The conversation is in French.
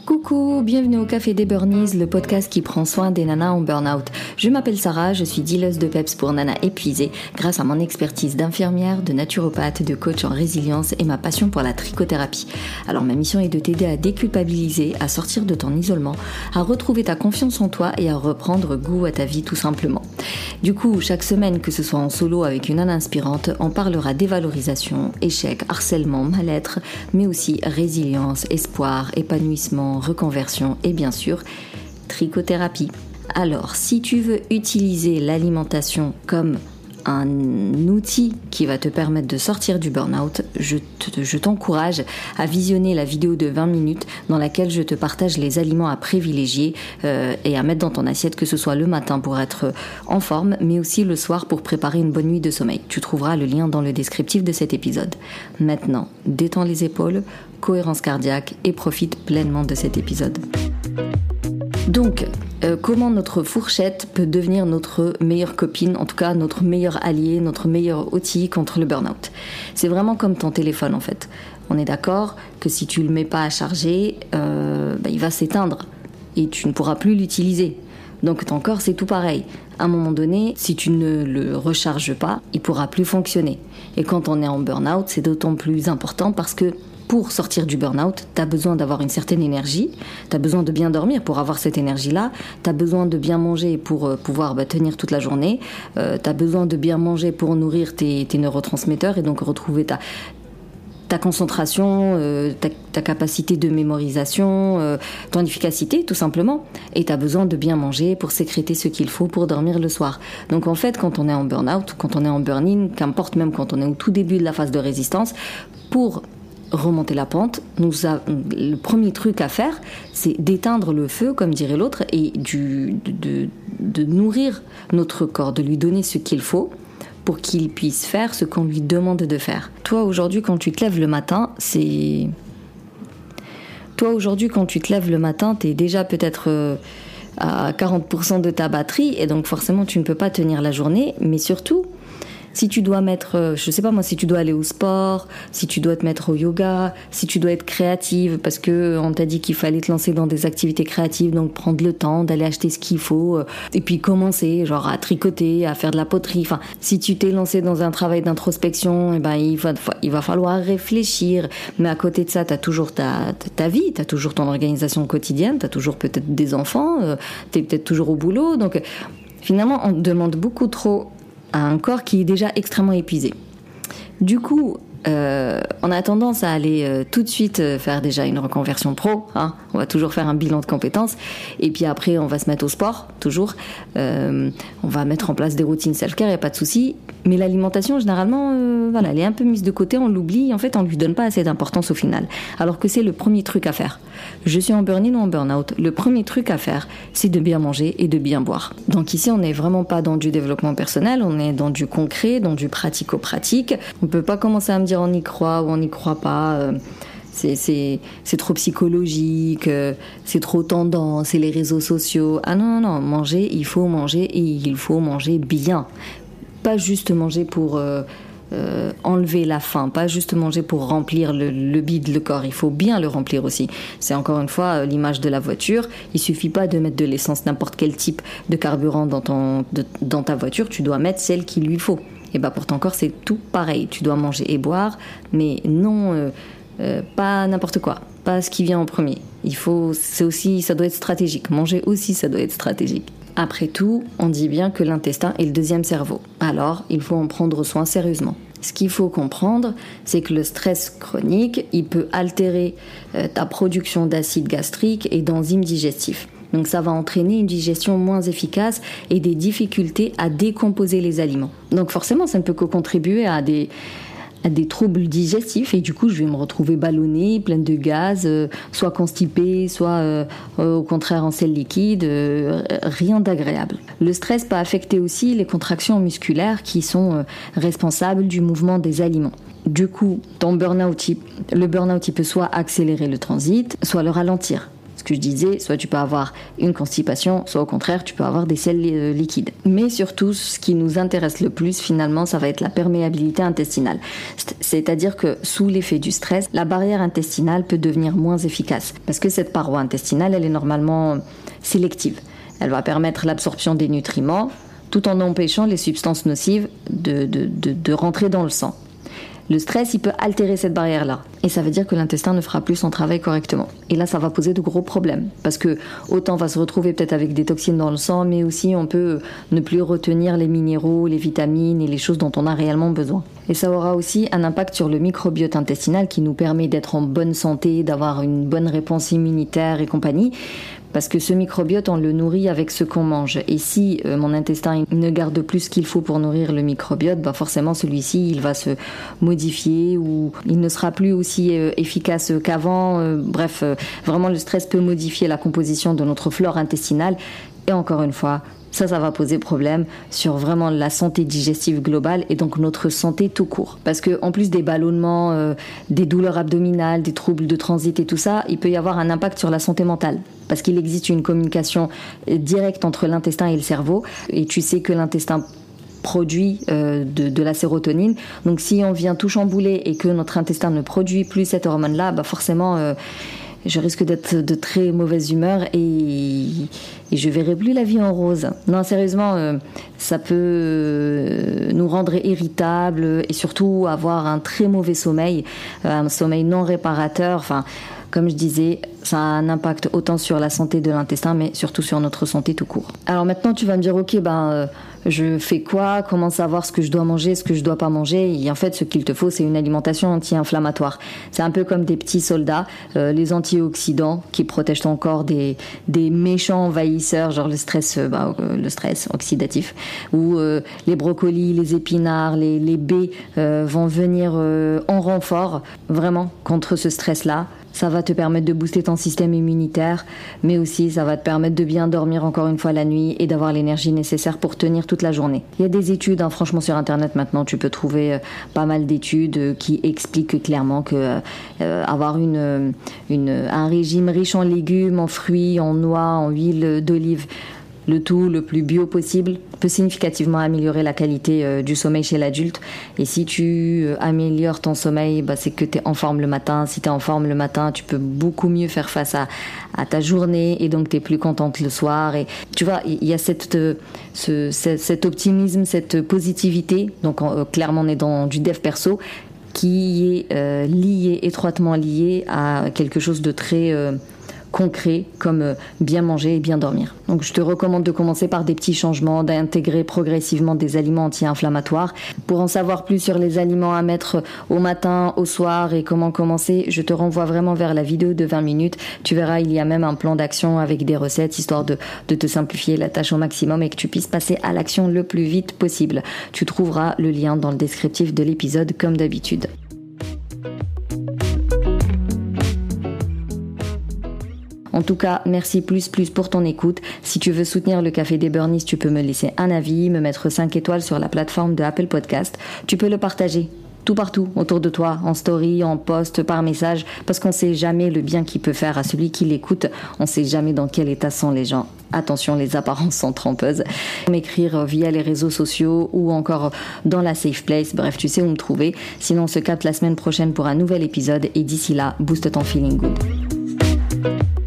Coucou, bienvenue au Café des Burnies, le podcast qui prend soin des nanas en burn-out. Je m'appelle Sarah, je suis dealeuse de peps pour nanas épuisées grâce à mon expertise d'infirmière, de naturopathe, de coach en résilience et ma passion pour la trichothérapie. Alors ma mission est de t'aider à déculpabiliser, à sortir de ton isolement, à retrouver ta confiance en toi et à reprendre goût à ta vie tout simplement. Du coup, chaque semaine, que ce soit en solo avec une nana inspirante, on parlera dévalorisation, échec, harcèlement, mal-être, mais aussi résilience, espoir, épanouissement, reconversion et bien sûr, trichothérapie. Alors, si tu veux utiliser l'alimentation comme un outil qui va te permettre de sortir du burn-out, je t'encourage à visionner la vidéo de 20 minutes dans laquelle je te partage les aliments à privilégier et à mettre dans ton assiette, que ce soit le matin pour être en forme, mais aussi le soir pour préparer une bonne nuit de sommeil. Tu trouveras le lien dans le descriptif de cet épisode. Maintenant, détends les épaules, cohérence cardiaque et profite pleinement de cet épisode. Donc, comment notre fourchette peut devenir notre meilleure copine, en tout cas notre meilleur allié, notre meilleur outil contre le burn-out. C'est vraiment comme ton téléphone en fait. On est d'accord que si tu le mets pas à charger, il va s'éteindre et tu ne pourras plus l'utiliser. Donc ton corps c'est tout pareil. À un moment donné, si tu ne le recharges pas, il pourra plus fonctionner. Et quand on est en burn-out, c'est d'autant plus important parce que pour sortir du burn-out, tu as besoin d'avoir une certaine énergie, tu as besoin de bien dormir pour avoir cette énergie-là, tu as besoin de bien manger pour pouvoir tenir toute la journée, tu as besoin de bien manger pour nourrir tes neurotransmetteurs et donc retrouver ta concentration, ta capacité de mémorisation, ton efficacité tout simplement. Et tu as besoin de bien manger pour sécréter ce qu'il faut pour dormir le soir. Donc en fait, quand on est en burn-out, quand on est en burn-in, qu'importe même quand on est au tout début de la phase de résistance, pour remonter la pente, le premier truc à faire, c'est d'éteindre le feu, comme dirait l'autre, et de nourrir notre corps, de lui donner ce qu'il faut pour qu'il puisse faire ce qu'on lui demande de faire. Toi, aujourd'hui, quand tu te lèves le matin, t'es déjà peut-être à 40% de ta batterie, et donc forcément, tu ne peux pas tenir la journée, mais surtout, si tu dois si tu dois aller au sport, si tu dois te mettre au yoga, si tu dois être créative, parce que on t'a dit qu'il fallait te lancer dans des activités créatives, donc prendre le temps d'aller acheter ce qu'il faut, et puis commencer, genre à tricoter, à faire de la poterie. Enfin, si tu t'es lancé dans un travail d'introspection, il va falloir réfléchir. Mais à côté de ça, t'as toujours ta vie, t'as toujours ton organisation quotidienne, t'as toujours peut-être des enfants, t'es peut-être toujours au boulot. Donc, finalement, on te demande beaucoup trop à un corps qui est déjà extrêmement épuisé. Du coup, on a tendance à aller tout de suite faire déjà une reconversion pro. On va toujours faire un bilan de compétences. Et puis après, on va se mettre au sport, toujours. On va mettre en place des routines self-care, il n'y a pas de souci. Mais l'alimentation, généralement, elle est un peu mise de côté, on l'oublie. En fait, on ne lui donne pas assez d'importance au final. Alors que c'est le premier truc à faire. Je suis en burn-in ou en burn-out. Le premier truc à faire, c'est de bien manger et de bien boire. Donc ici, on n'est vraiment pas dans du développement personnel, on est dans du concret, dans du pratico-pratique. On ne peut pas commencer à me dire on y croit ou on n'y croit pas. C'est trop psychologique, c'est trop tendance, c'est les réseaux sociaux. Ah non, manger, il faut manger et il faut manger bien. Pas juste manger pour enlever la faim, pas juste manger pour remplir le bide, le corps. Il faut bien le remplir aussi. C'est encore une fois l'image de la voiture. Il suffit pas de mettre de l'essence, n'importe quel type de carburant dans ta voiture. Tu dois mettre celle qu'il lui faut. Et pour ton corps, c'est tout pareil. Tu dois manger et boire, mais non, pas n'importe quoi. Pas ce qui vient en premier. Ça doit être stratégique. Manger aussi, ça doit être stratégique. Après tout, on dit bien que l'intestin est le deuxième cerveau. Alors, il faut en prendre soin sérieusement. Ce qu'il faut comprendre, c'est que le stress chronique, il peut altérer ta production d'acide gastrique et d'enzymes digestifs. Donc ça va entraîner une digestion moins efficace et des difficultés à décomposer les aliments. Donc forcément, ça ne peut que contribuer à des troubles digestifs et du coup je vais me retrouver ballonnée, pleine de gaz, soit constipée, soit au contraire en sels liquides, rien d'agréable. Le stress peut affecter aussi les contractions musculaires qui sont responsables du mouvement des aliments. Du coup, le burn-out, il peut soit accélérer le transit, soit le ralentir. Parce que je disais, soit tu peux avoir une constipation, soit au contraire, tu peux avoir des selles liquides. Mais surtout, ce qui nous intéresse le plus, finalement, ça va être la perméabilité intestinale. C'est-à-dire que sous l'effet du stress, la barrière intestinale peut devenir moins efficace. Parce que cette paroi intestinale, elle est normalement sélective. Elle va permettre l'absorption des nutriments, tout en empêchant les substances nocives de rentrer dans le sang. Le stress, il peut altérer cette barrière-là. Et ça veut dire que l'intestin ne fera plus son travail correctement. Et là, ça va poser de gros problèmes. Parce que autant on va se retrouver peut-être avec des toxines dans le sang, mais aussi on peut ne plus retenir les minéraux, les vitamines et les choses dont on a réellement besoin. Et ça aura aussi un impact sur le microbiote intestinal qui nous permet d'être en bonne santé, d'avoir une bonne réponse immunitaire et compagnie. Parce que ce microbiote, on le nourrit avec ce qu'on mange. Et si mon intestin ne garde plus ce qu'il faut pour nourrir le microbiote, forcément celui-ci, il va se modifier ou il ne sera plus aussi efficace qu'avant. Bref, vraiment le stress peut modifier la composition de notre flore intestinale. Et encore une fois, ça va poser problème sur vraiment la santé digestive globale et donc notre santé tout court. Parce que en plus des ballonnements, des douleurs abdominales, des troubles de transit et tout ça, il peut y avoir un impact sur la santé mentale. Parce qu'il existe une communication directe entre l'intestin et le cerveau. Et tu sais que l'intestin produit de la sérotonine. Donc si on vient tout chambouler et que notre intestin ne produit plus cette hormone-là, forcément... je risque d'être de très mauvaise humeur et je verrai plus la vie en rose. Non, sérieusement, ça peut nous rendre irritables et surtout avoir un très mauvais sommeil, un sommeil non réparateur. Enfin, comme je disais, ça a un impact autant sur la santé de l'intestin, mais surtout sur notre santé tout court. Alors maintenant, tu vas me dire, ok, je fais quoi? Comment savoir ce que je dois manger, ce que je dois pas manger? Et en fait, ce qu'il te faut, c'est une alimentation anti-inflammatoire. C'est un peu comme des petits soldats, les antioxydants qui protègent ton corps des méchants envahisseurs, genre le stress oxydatif, ou les brocolis, les épinards, les baies vont venir en renfort, vraiment, contre ce stress-là. Ça va te permettre de booster ton système immunitaire, mais aussi ça va te permettre de bien dormir encore une fois la nuit et d'avoir l'énergie nécessaire pour tenir toute la journée. Il y a des études, franchement sur internet maintenant, tu peux trouver pas mal d'études qui expliquent clairement que avoir un régime riche en légumes, en fruits, en noix, en huile d'olive, le tout le plus bio possible, peut significativement améliorer la qualité du sommeil chez l'adulte. Et si tu améliores ton sommeil, c'est que tu es en forme le matin. Si tu es en forme le matin, tu peux beaucoup mieux faire face à ta journée et donc tu es plus contente le soir. Et tu vois, il y a cet optimisme, cette positivité. Donc clairement, on est dans du dev perso qui est étroitement lié à quelque chose de très... concret comme bien manger et bien dormir. Donc je te recommande de commencer par des petits changements, d'intégrer progressivement des aliments anti-inflammatoires. Pour en savoir plus sur les aliments à mettre au matin, au soir et comment commencer, je te renvoie vraiment vers la vidéo de 20 minutes. Tu verras, il y a même un plan d'action avec des recettes histoire de te simplifier la tâche au maximum et que tu puisses passer à l'action le plus vite possible. Tu trouveras le lien dans le descriptif de l'épisode comme d'habitude. En tout cas, merci plus pour ton écoute. Si tu veux soutenir le Café des Burnies, tu peux me laisser un avis, me mettre 5 étoiles sur la plateforme de Apple Podcast. Tu peux le partager tout partout autour de toi, en story, en post, par message, parce qu'on sait jamais le bien qu'il peut faire à celui qui l'écoute. On sait jamais dans quel état sont les gens. Attention, les apparences sont trompeuses. M'écrire via les réseaux sociaux ou encore dans la Safe Place. Bref, tu sais où me trouver. Sinon, on se capte la semaine prochaine pour un nouvel épisode et d'ici là, booste ton feeling good.